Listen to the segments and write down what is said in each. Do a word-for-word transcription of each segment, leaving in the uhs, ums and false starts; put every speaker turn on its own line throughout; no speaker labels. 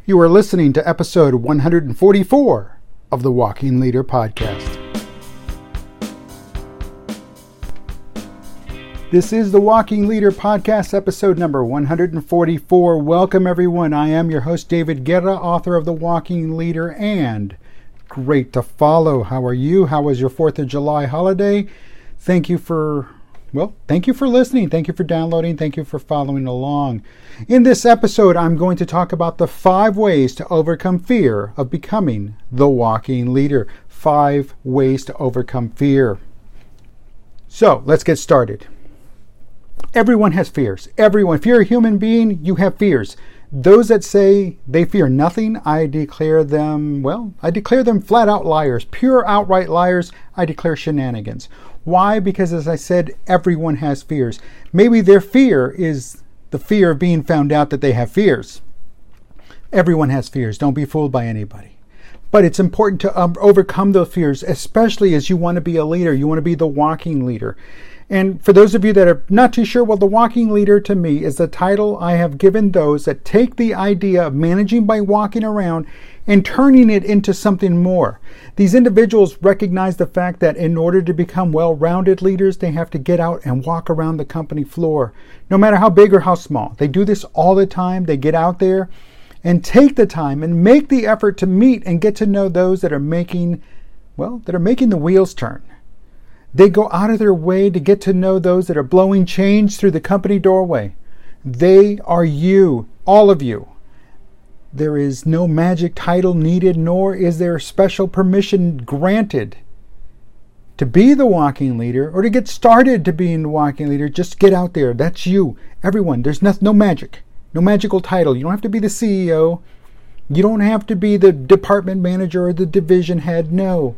You are listening to episode one hundred forty-four of the Walking Leader Podcast. This is the Walking Leader Podcast, episode number one hundred forty-four. Welcome, everyone. I am your host, David Guerra, author of The Walking Leader, and great to follow. How are you? How was your fourth of July holiday? Thank you for... Well, thank you for listening. Thank you for downloading. Thank you for following along. In this episode, I'm going to talk about the five ways to overcome fear of becoming the walking leader. Five ways to overcome fear. So, let's get started. Everyone has fears. Everyone. If you're a human being, you have fears. Those that say they fear nothing, I declare them, well, I declare them flat out liars. Pure outright liars. I declare shenanigans. Why? Because, as I said, everyone has fears. Maybe their fear is the fear of being found out that they have fears. Everyone has fears. Don't be fooled by anybody. But it's important to um, overcome those fears, especially as you want to be a leader. You want to be the walking leader. And for those of you that are not too sure, well, the walking leader to me is the title I have given those that take the idea of managing by walking around and turning it into something more. These individuals recognize the fact that in order to become well-rounded leaders, they have to get out and walk around the company floor, no matter how big or how small. They do this all the time. They get out there and take the time and make the effort to meet and get to know those that are making, well, that are making the wheels turn. They go out of their way to get to know those that are blowing change through the company doorway. They are you, all of you. There is no magic title needed, nor is there special permission granted to be the walking leader or to get started to being the walking leader. Just get out there. That's you. Everyone. There's no, no magic. No magical title. You don't have to be the C E O. You don't have to be the department manager or the division head. No.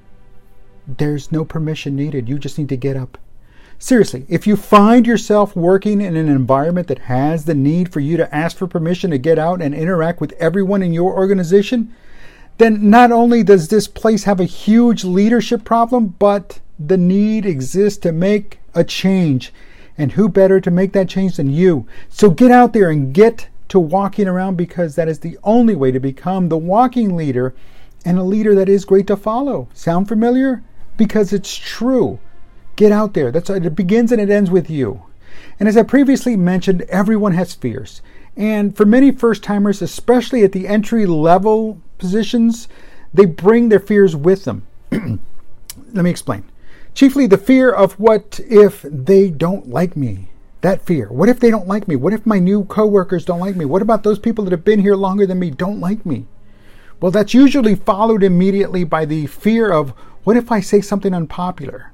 There's no permission needed. You just need to get up. Seriously, if you find yourself working in an environment that has the need for you to ask for permission to get out and interact with everyone in your organization, then not only does this place have a huge leadership problem, but the need exists to make a change. And who better to make that change than you? So get out there and get to walking around, because that is the only way to become the walking leader and a leader that is great to follow. Sound familiar? Because it's true. Get out there. That's it. Begins and it ends with you. And as I previously mentioned, everyone has fears. And for many first-timers, especially at the entry-level positions, they bring their fears with them. Let me explain. Chiefly the fear of what if they don't like me? That fear. What if they don't like me? What if my new coworkers don't like me? What about those people that have been here longer than me don't like me? Well, that's usually followed immediately by the fear of, what if I say something unpopular?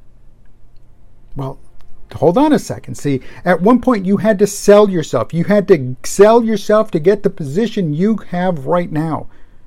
Well, hold on a second. See, at one point you had to sell yourself. You had to sell yourself to get the position you have right now.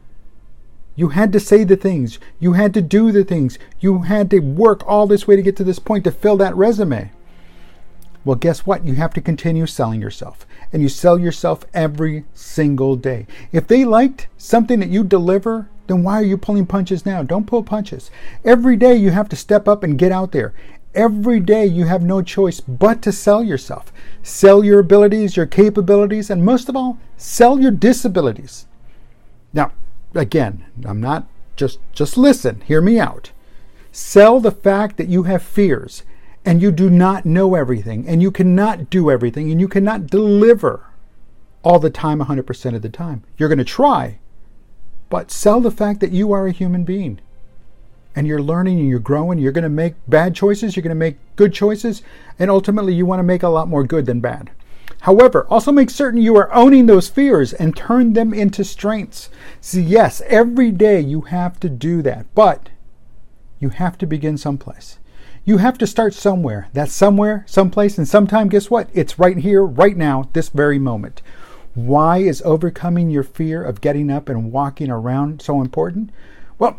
You had to say the things. You had to do the things. You had to work all this way to get to this point to fill that resume. Well, guess what? You have to continue selling yourself. And you sell yourself every single day. If they liked something that you deliver, then why are you pulling punches now? Don't pull punches. Every day you have to step up and get out there. Every day you have no choice but to sell yourself. Sell your abilities, your capabilities, and most of all, sell your disabilities. Now, again, I'm not just, just listen, hear me out. Sell the fact that you have fears. And you do not know everything, and you cannot do everything, and you cannot deliver all the time, one hundred percent of the time. You're going to try, but sell the fact that you are a human being, and you're learning, and you're growing. You're going to make bad choices, you're going to make good choices, and ultimately you want to make a lot more good than bad. However, also make certain you are owning those fears and turn them into strengths. See, yes, every day you have to do that, but you have to begin someplace. You have to start somewhere. That's somewhere, someplace, and sometime, guess what? It's right here, right now, this very moment. Why is overcoming your fear of getting up and walking around so important? Well,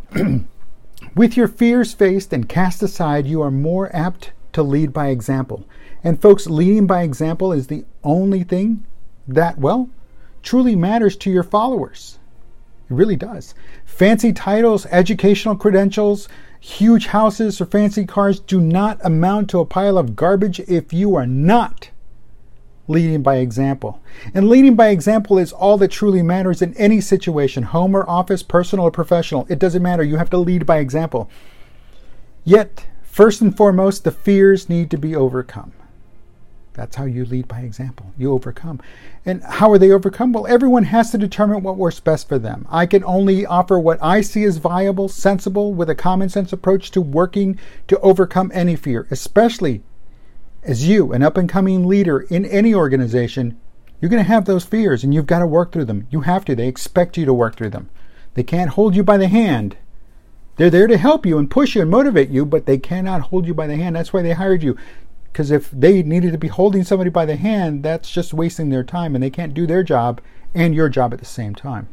with your fears faced and cast aside, you are more apt to lead by example. And folks, leading by example is the only thing that, well, truly matters to your followers. It really does. Fancy titles, educational credentials, huge houses, or fancy cars do not amount to a pile of garbage if you are not leading by example. And leading by example is all that truly matters in any situation, home or office, personal or professional. It doesn't matter. You have to lead by example. Yet, first and foremost, the fears need to be overcome. That's how you lead by example. You overcome. And how are they overcome? Well, everyone has to determine what works best for them. I can only offer what I see as viable, sensible, with a common sense approach to working to overcome any fear, especially as you, an up-and-coming leader in any organization. You're going to have those fears, and you've got to work through them. You have to. They expect you to work through them. They can't hold you by the hand. They're there to help you and push you and motivate you, but they cannot hold you by the hand. That's why they hired you. Because if they needed to be holding somebody by the hand, that's just wasting their time, and they can't do their job and your job at the same time.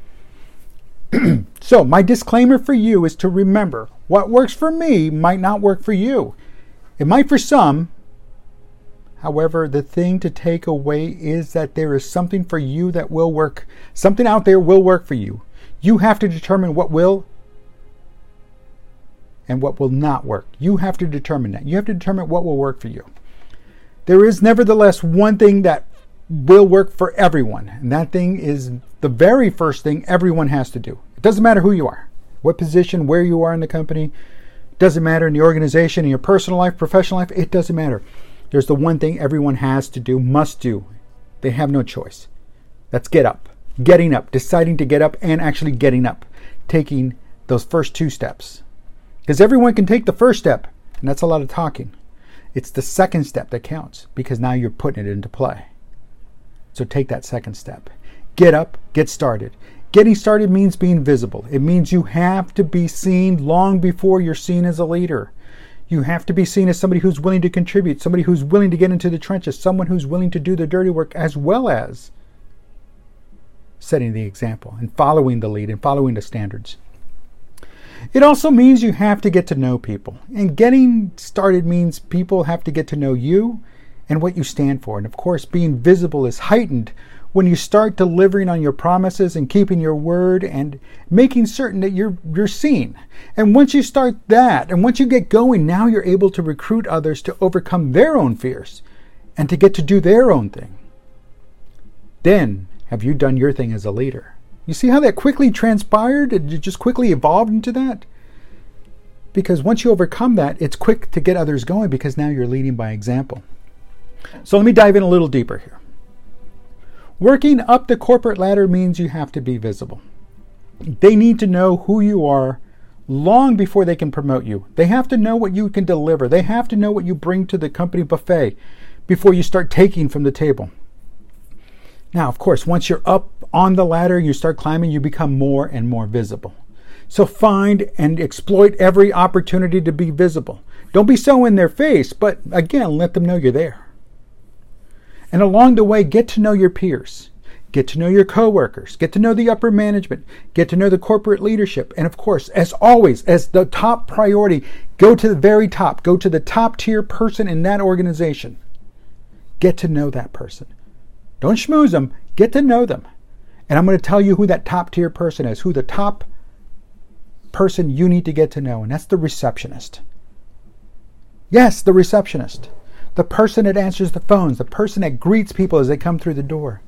So my disclaimer for you is to remember, what works for me might not work for you. It might for some. However, the thing to take away is that there is something for you that will work. Something out there will work for you. You have to determine what will and what will not work. You have to determine that. You have to determine what will work for you. There is nevertheless one thing that will work for everyone, and that thing is the very first thing everyone has to do. It doesn't matter who you are, what position, where you are in the company. It doesn't matter in the organization, in your personal life, professional life. It doesn't matter. There's the one thing everyone has to do, must do. They have no choice. That's get up. Getting up. Deciding to get up and actually getting up. Taking those first two steps. Because everyone can take the first step, and that's a lot of talking. It's the second step that counts, because now you're putting it into play. So take that second step. Get up, get started. Getting started means being visible. It means you have to be seen long before you're seen as a leader. You have to be seen as somebody who's willing to contribute, somebody who's willing to get into the trenches, someone who's willing to do the dirty work, as well as setting the example and following the lead and following the standards. It also means you have to get to know people. And getting started means people have to get to know you and what you stand for. And of course, being visible is heightened when you start delivering on your promises and keeping your word and making certain that you're you're seen. And once you start that, and once you get going, now you're able to recruit others to overcome their own fears and to get to do their own thing. Then have you done your thing as a leader. You see how that quickly transpired? It just quickly evolved into that? Because once you overcome that, it's quick to get others going, because now you're leading by example. So let me dive in a little deeper here. Working up the corporate ladder means you have to be visible. They need to know who you are long before they can promote you. They have to know what you can deliver. They have to know what you bring to the company buffet before you start taking from the table. Now, of course, once you're up on the ladder, you start climbing, you become more and more visible. So find and exploit every opportunity to be visible. Don't be so in their face, but again, let them know you're there. And along the way, get to know your peers. Get to know your coworkers. Get to know the upper management. Get to know the corporate leadership. And of course, as always, as the top priority, go to the very top. Go to the top tier person in that organization. Get to know that person. Don't schmooze them. Get to know them. And I'm going to tell you who that top tier person is, who the top person you need to get to know, and that's the receptionist. Yes, the receptionist. The person that answers the phones, the person that greets people as they come through the door.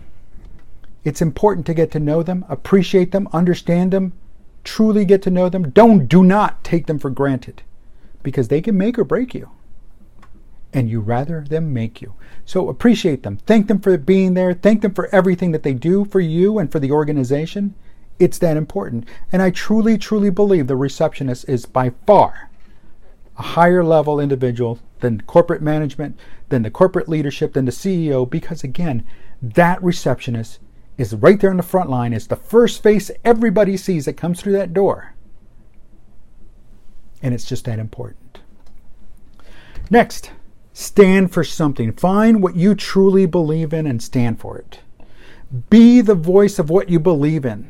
It's important to get to know them, appreciate them, understand them, truly get to know them. Don't, do not take them for granted, because they can make or break you. And you rather them make you. So appreciate them. Thank them for being there. Thank them for everything that they do for you and for the organization. It's that important. And I truly, truly believe the receptionist is by far a higher level individual than corporate management, than the corporate leadership, than the C E O, because again, that receptionist is right there on the front line. It's the first face everybody sees that comes through that door. And it's just that important. Next, stand for something. Find what you truly believe in and stand for it. Be the voice of what you believe in.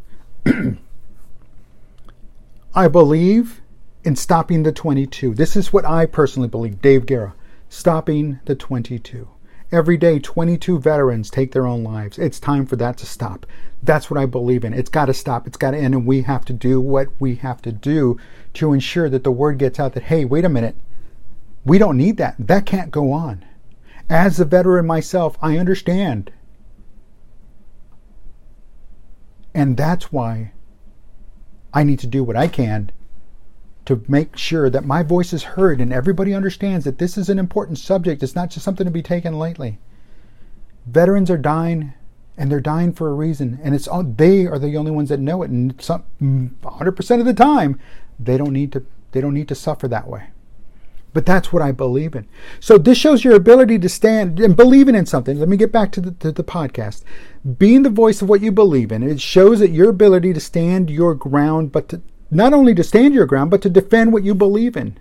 I believe in stopping the twenty-two. This is what I personally believe, Dave Guerra. Stopping the twenty-two. Every day, twenty-two veterans take their own lives. It's time for that to stop. That's what I believe in. It's got to stop. It's got to end. And we have to do what we have to do to ensure that the word gets out that, hey, wait a minute. We don't need that. That can't go on. As a veteran myself, I understand. And that's why I need to do what I can to make sure that my voice is heard and everybody understands that this is an important subject. It's not just something to be taken lightly. Veterans are dying, and they're dying for a reason. And it's all, they are the only ones that know it. And some, one hundred percent of the time, they don't need to. They don't need to suffer that way. But that's what I believe in. So this shows your ability to stand and believing in something. Let me get back to the, to the podcast. Being the voice of what you believe in, it shows that your ability to stand your ground, but to, not only to stand your ground, but to defend what you believe in.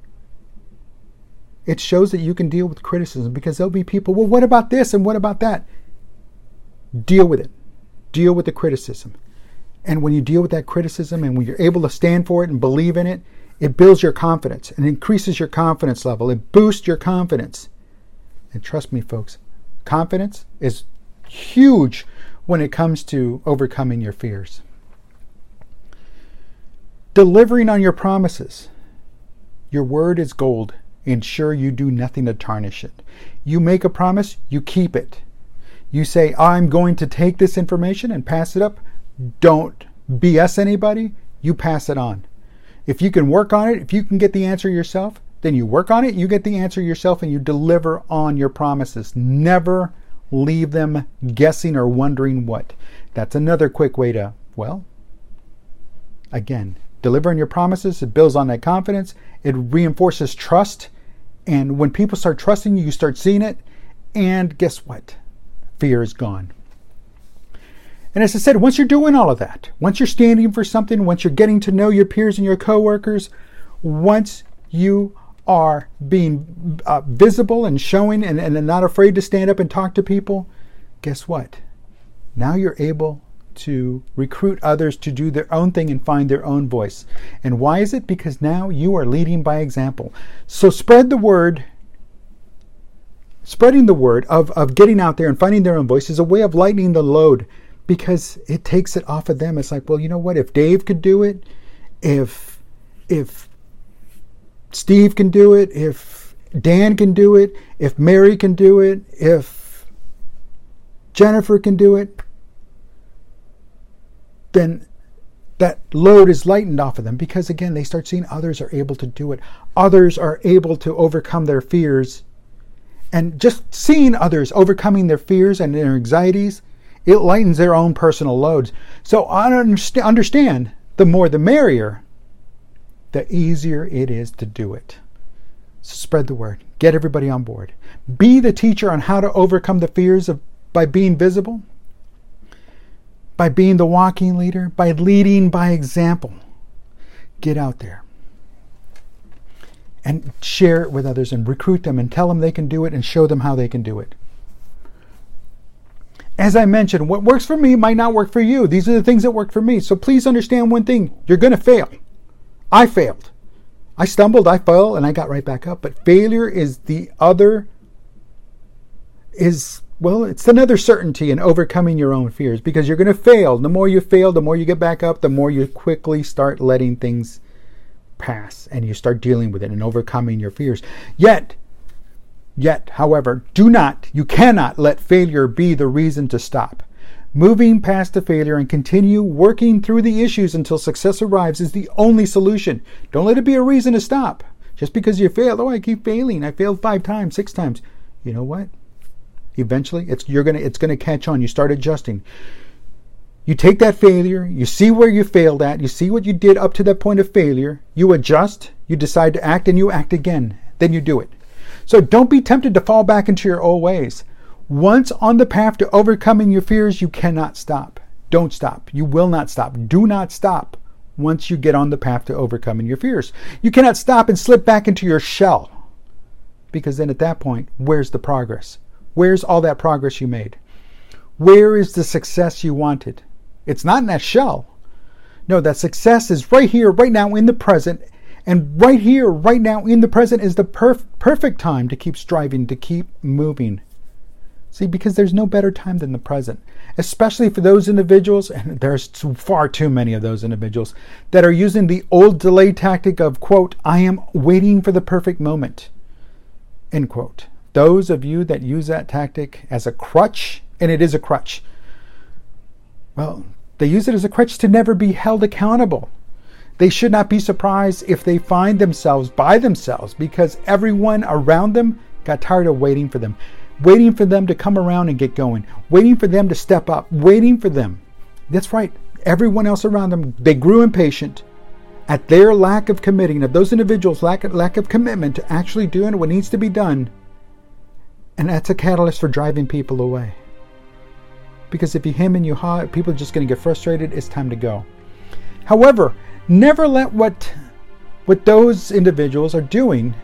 It shows that you can deal with criticism, because there'll be people, well, what about this and what about that? Deal with it. Deal with the criticism. And when you deal with that criticism and when you're able to stand for it and believe in it, it builds your confidence and increases your confidence level. It boosts your confidence. And trust me, folks, confidence is huge when it comes to overcoming your fears. Delivering on your promises. Your word is gold. Ensure you do nothing to tarnish it. You make a promise, you keep it. You say, I'm going to take this information and pass it up. Don't B S anybody. You pass it on. If you can work on it, if you can get the answer yourself, then you work on it, you get the answer yourself, and you deliver on your promises. Never leave them guessing or wondering what. That's another quick way to, well, again, deliver on your promises. It builds on that confidence. It reinforces trust. And when people start trusting you, you start seeing it. And guess what? Fear is gone. And as I said, once you're doing all of that, once you're standing for something, once you're getting to know your peers and your coworkers, once you are being uh, visible and showing and, and not afraid to stand up and talk to people, guess what? Now you're able to recruit others to do their own thing and find their own voice. And why is it? Because now you are leading by example. So spread the word. Spreading the word of, of getting out there and finding their own voice is a way of lightening the load, because it takes it off of them. It's like, well, you know what? If Dave could do it, if if Steve can do it, if Dan can do it, if Mary can do it, if Jennifer can do it, then that load is lightened off of them, because again, they start seeing others are able to do it. Others are able to overcome their fears. And just seeing others overcoming their fears and their anxieties, it lightens their own personal loads. So I understand, the more the merrier, the easier it is to do it. So spread the word. Get everybody on board. Be the teacher on how to overcome the fears of by being visible, by being the walking leader, by leading by example. Get out there and share it with others and recruit them and tell them they can do it and show them how they can do it. As I mentioned, what works for me might not work for you. These are the things that work for me. So please understand one thing. You're going to fail. I failed. I stumbled, I fell, and I got right back up. But failure is the other, is, well, it's another certainty in overcoming your own fears, because you're going to fail. The more you fail, the more you get back up, the more you quickly start letting things pass and you start dealing with it and overcoming your fears. Yet, Yet, however, do not, you cannot let failure be the reason to stop. Moving past the failure and continue working through the issues until success arrives is the only solution. Don't let it be a reason to stop. Just because you failed, oh, I keep failing. I failed five times, six times. You know what? Eventually, it's you're gonna it's gonna catch on. You start adjusting. You take that failure, you see where you failed at, you see what you did up to that point of failure, you adjust, you decide to act, and you act again. Then you do it. So don't be tempted to fall back into your old ways. Once on the path to overcoming your fears, you cannot stop. Don't stop. You will not stop. Do not stop once you get on the path to overcoming your fears. You cannot stop and slip back into your shell, because then at that point, where's the progress? Where's all that progress you made? Where is the success you wanted? It's not in that shell. No, that success is right here, right now in the present. And right here, right now in the present is the perf- perfect time to keep striving, to keep moving. See, because there's no better time than the present, especially for those individuals, and there's too, far too many of those individuals, that are using the old delay tactic of, quote, I am waiting for the perfect moment, end quote. those of you that use that tactic as a crutch, and it is a crutch, well, they use it as a crutch to never be held accountable. They should not be surprised if they find themselves by themselves because everyone around them got tired of waiting for them, waiting for them to come around and get going, waiting for them to step up, waiting for them. That's right. Everyone else around them, they grew impatient at their lack of committing, of those individuals' lack of, lack of commitment to actually doing what needs to be done. And that's a catalyst for driving people away. Because if you hem and you haw, people are just going to get frustrated. It's time to go. However, never let what, what those individuals are doing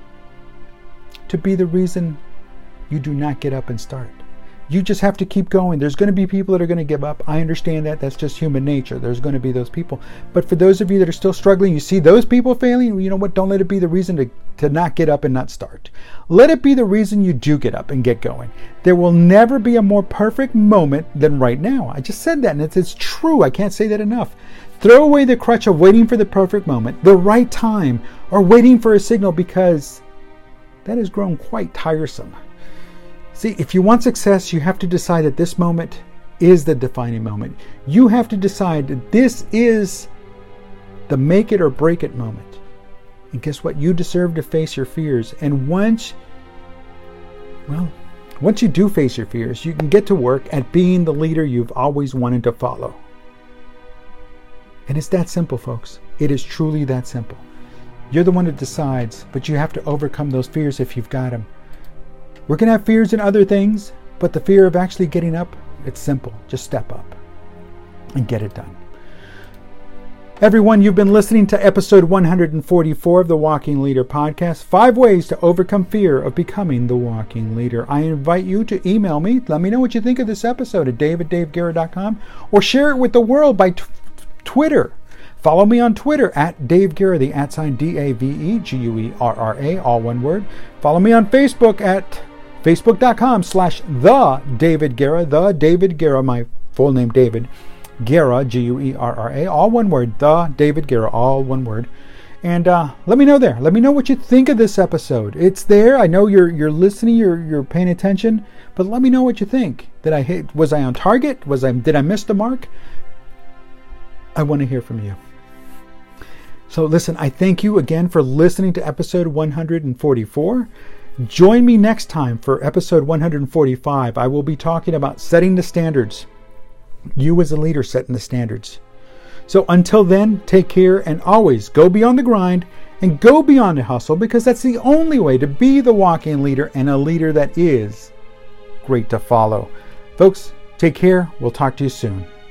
to be the reason you do not get up and start. You just have to keep going. There's going to be people that are going to give up. I understand that. That's just human nature. There's going to be those people. But for those of you that are still struggling, you see those people failing, you know what? Don't let it be the reason to, to not get up and not start. Let it be the reason you do get up and get going. There will never be a more perfect moment than right now. I just said that, and it's, it's true. I can't say that enough. Throw away the crutch of waiting for the perfect moment, the right time, or waiting for a signal, because that has grown quite tiresome. See, if you want success, you have to decide that this moment is the defining moment. You have to decide that this is the make it or break it moment. And guess what? You deserve to face your fears. And once, well, once you do face your fears, you can get to work at being the leader you've always wanted to follow. And it's that simple, folks. It is truly that simple. You're the one that decides, but you have to overcome those fears if you've got them. We're going to have fears in other things, but the fear of actually getting up, it's simple. Just step up and get it done. Everyone, you've been listening to episode one hundred forty-four of the Walking Leader podcast, Five Ways to Overcome Fear of Becoming the Walking Leader. I invite you to email me. Let me know what you think of this episode at dave at dave guerra dot com, or share it with the world by t- Twitter. Follow me on Twitter at Dave Guerra, the at sign D A V E G U E R R A, all one word. Follow me on Facebook at facebook.com slash the David Guerra, the David Guerra, my full name David Guerra, G U E R R A, all one word, the David Guerra, all one word. And uh, let me know there. Let me know what you think of this episode. It's there. I know you're you're listening, you're you're paying attention, but let me know what you think. Did I hit? Was I on target? Was I? Did I miss the mark? I want to hear from you. So listen, I thank you again for listening to episode one hundred forty-four. Join me next time for episode one hundred forty-five. I will be talking about setting the standards. You as a leader setting the standards. So until then, take care and always go beyond the grind and go beyond the hustle, because that's the only way to be the walking leader and a leader that is great to follow. Folks, take care. We'll talk to you soon.